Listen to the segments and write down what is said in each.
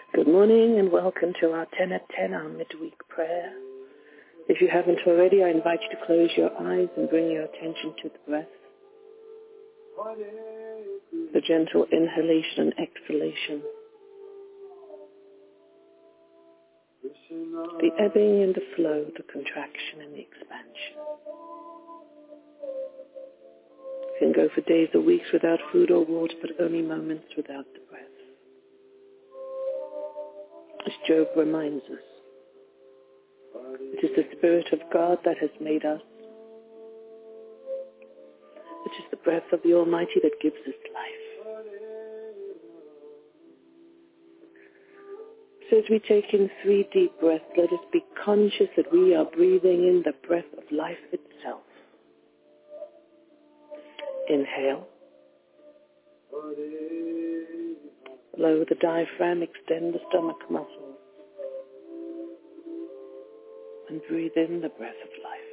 Good morning and welcome to our 10 at 10, our midweek prayer. If you haven't already, I invite you to close your eyes and bring your attention to the breath. The gentle inhalation and exhalation. The ebbing and the flow, the contraction and the expansion. You can go for days or weeks without food or water, but only moments without the breath. As Job reminds us, it is the Spirit of God that has made us. It is the breath of the Almighty that gives us life. So as we take in 3 deep breaths, let us be conscious that we are breathing in the breath of life itself. Inhale. Lower the diaphragm, extend the stomach muscles, and breathe in the breath of life.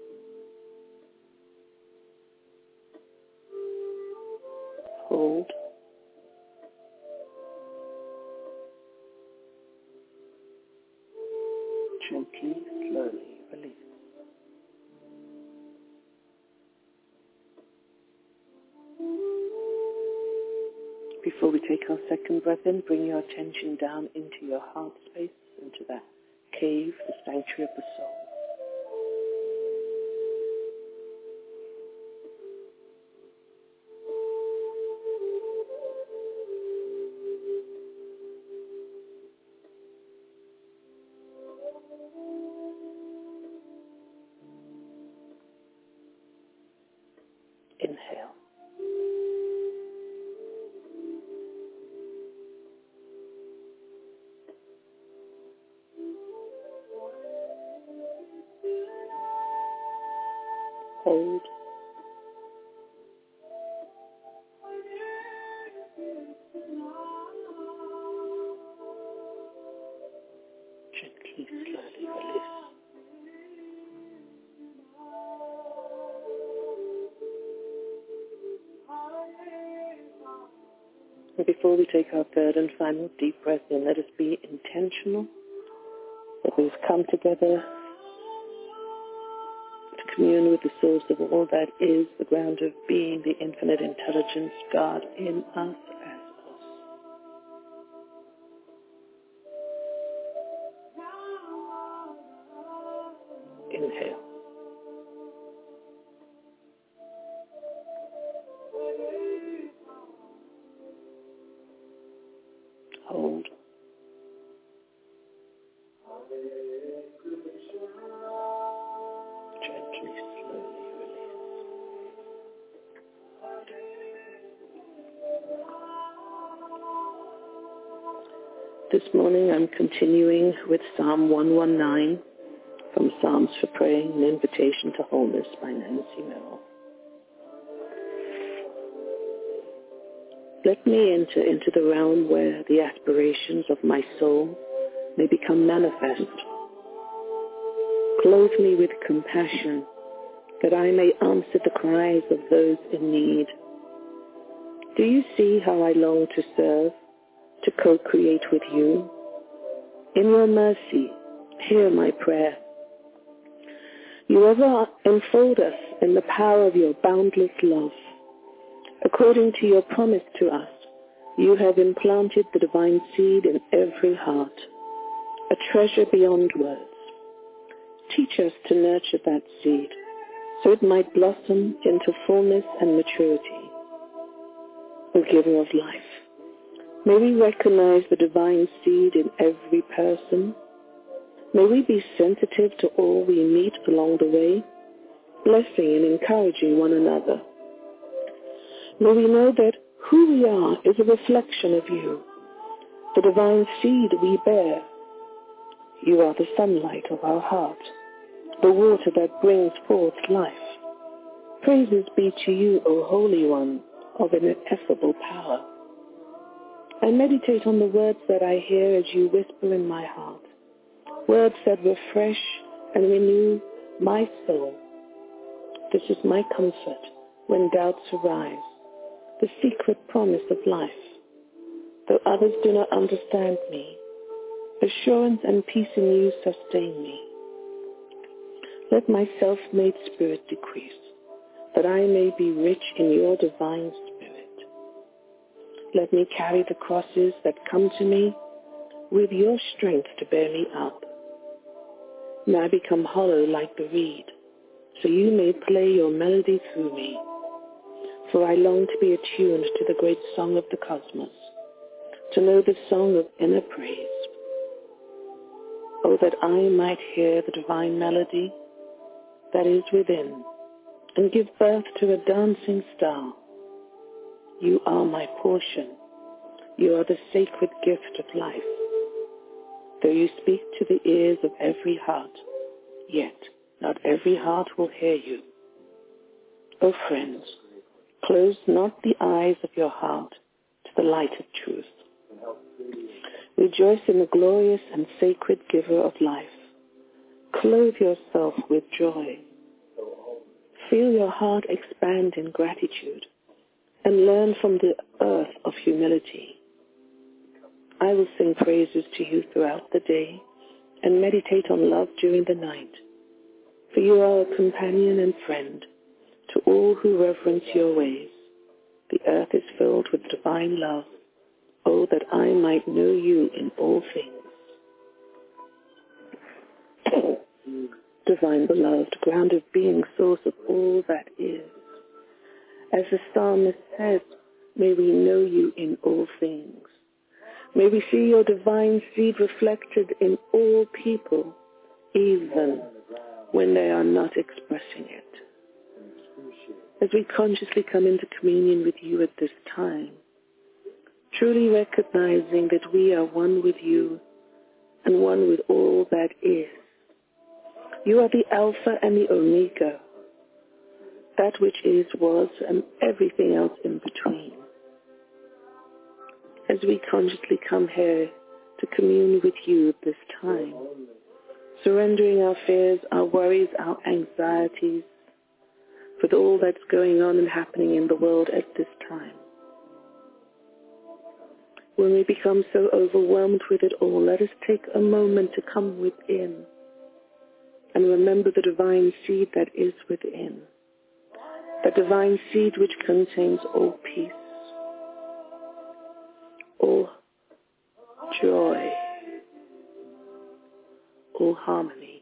Hold. Gently, slowly release. Before we take our second breath in, bring your attention down into your heart space, into that cave, the sanctuary of the soul. Inhale. Hold. Gently, slowly release. And before we take our third and final deep breath in, let us be intentional that we've come together to commune with the source of all that is, the ground of being, the infinite intelligence, God in us as us. Inhale. Hold. Gently, slowly release. This morning I'm continuing with Psalm 119 from Psalms for Praying, an Invitation to Wholeness by Nancy Merrill. Let me enter into the realm where the aspirations of my soul may become manifest. Clothe me with compassion, that I may answer the cries of those in need. Do you see how I long to serve, to co-create with you? In your mercy, hear my prayer. You ever enfold us in the power of your boundless love. According to your promise to us, you have implanted the divine seed in every heart, a treasure beyond words. Teach us to nurture that seed, so it might blossom into fullness and maturity. O Giver of life, may we recognize the divine seed in every person. May we be sensitive to all we meet along the way, blessing and encouraging one another. May we know that who we are is a reflection of you, the divine seed we bear. You are the sunlight of our heart, the water that brings forth life. Praises be to you, O Holy One of ineffable power. I meditate on the words that I hear as you whisper in my heart, words that refresh and renew my soul. This is my comfort when doubts arise, the secret promise of life. Though others do not understand me, Assurance and peace in you sustain me. Let my self-made spirit decrease, that I may be rich in your divine spirit. Let me carry the crosses that come to me with your strength to bear me up. May I become hollow like the reed, so you may play your melody through me. For I long to be attuned to the great song of the cosmos, to know the song of inner praise. Oh, that I might hear the divine melody that is within, and give birth to a dancing star. You are my portion. You are the sacred gift of life. Though you speak to the ears of every heart, yet not every heart will hear you. O friends, close not the eyes of your heart to the light of truth. Rejoice in the glorious and sacred giver of life. Clothe yourself with joy. Feel your heart expand in gratitude and learn from the earth of humility. I will sing praises to you throughout the day and meditate on love during the night. For you are a companion and friend to all who reverence your ways. The earth is filled with divine love. Oh, that I might know you in all things. Divine beloved, ground of being, source of all that is. As the psalmist says, may we know you in all things. May we see your divine seed reflected in all people, even when they are not expressing it. As we consciously come into communion with you at this time, truly recognizing that we are one with you and one with all that is. You are the Alpha and the Omega, that which is, was, and everything else in between. As we consciously come here to commune with you at this time, surrendering our fears, our worries, our anxieties, with all that's going on and happening in the world at this time. When we become so overwhelmed with it all, let us take a moment to come within and remember the divine seed that is within, the divine seed which contains all peace, all joy, all harmony.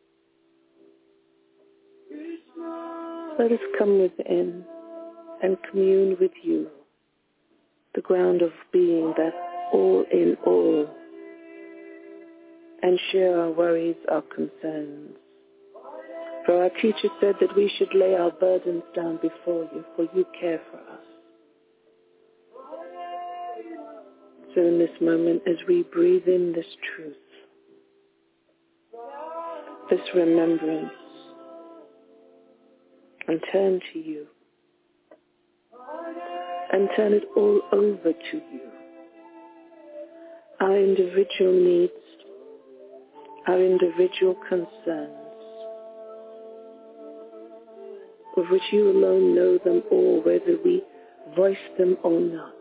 Let us come within and commune with you, the ground of being, that all in all, and share our worries, our concerns. For our teacher said that we should lay our burdens down before you, for you care for us. So in this moment, as we breathe in this truth, this remembrance, and turn to you, and turn it all over to you, our individual needs, our individual concerns, of which you alone know them all, whether we voice them or not.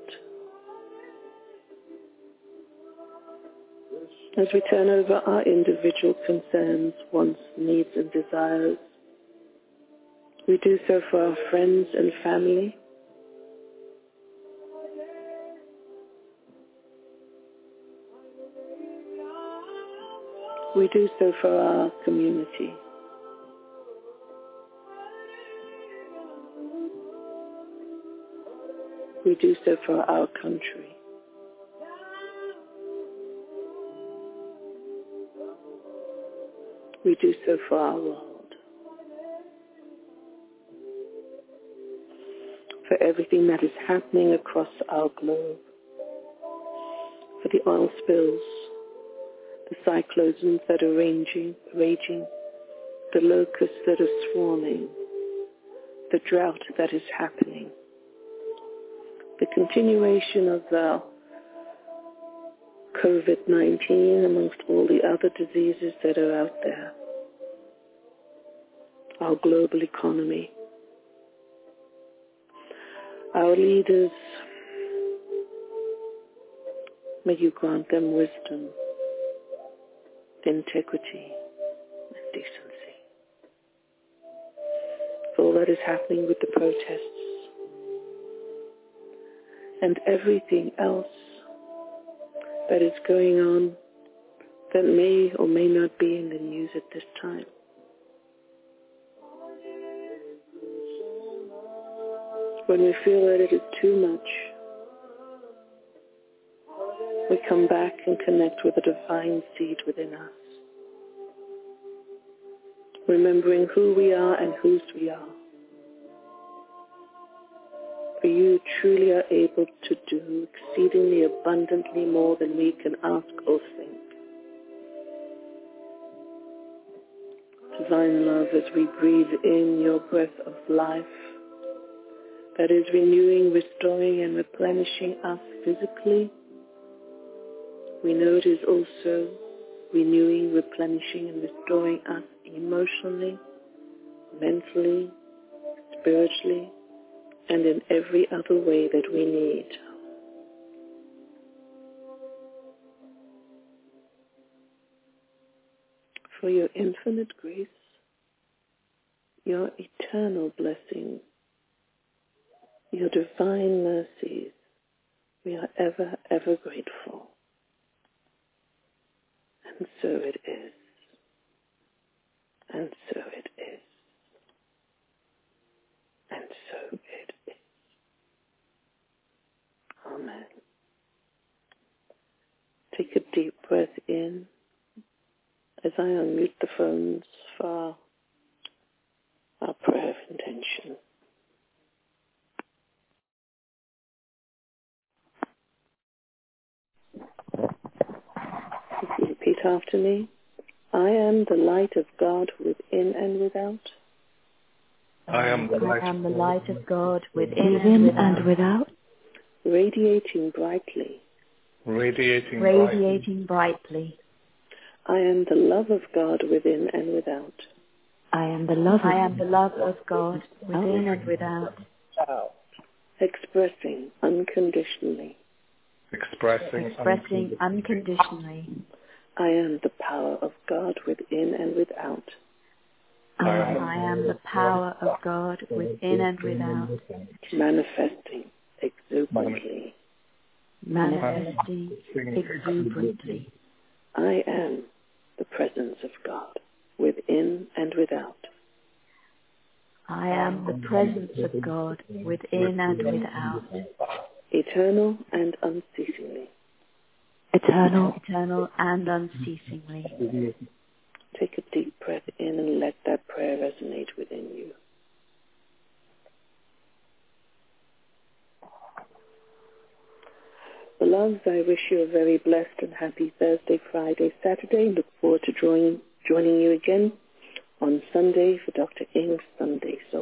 As we turn over our individual concerns, wants, needs, and desires, we do so for our friends and family. We do so for our community. We do so for our country. We do so for our world. For everything that is happening across our globe. For the oil spills, the cyclones that are raging, the locusts that are swarming, the drought that is happening, the continuation of the COVID-19 amongst all the other diseases that are out there, our global economy, our leaders, may you grant them wisdom, integrity, and decency. For all that is happening with the protests and everything else that is going on that may or may not be in the news at this time. When we feel that it is too much, we come back and connect with the divine seed within us, remembering who we are and whose we are. For you truly are able to do exceedingly abundantly more than we can ask or think. Divine love, as we breathe in your breath of life, that is renewing, restoring, and replenishing us physically, we know it is also renewing, replenishing, and restoring us emotionally, mentally, spiritually, and in every other way that we need. For your infinite grace, your eternal blessings, your divine mercies, we are ever, ever grateful. And so it is. And so it is. And so it is. Amen. Take a deep breath in as I unmute the phones for our prayer of intention. If you repeat after me, I am the light of God within and without. I am the light of God within and without. Radiating brightly. Radiating brightly. I am the love of God within and without. I am the love of God within and without. Expressing unconditionally. Expressing unconditionally. I am the power of God within and without. I am the power of God within and without. Manifesting exuberantly. Manifesting exuberantly. I am the presence of God within and without. I am the presence of God within and without. Eternal and unceasingly. Eternal and unceasingly. Take a deep breath in and let that prayer resonate within you. Beloveds, I wish you a very blessed and happy Thursday, Friday, Saturday. Look forward to joining you again on Sunday for Dr. Ing's Sunday Song.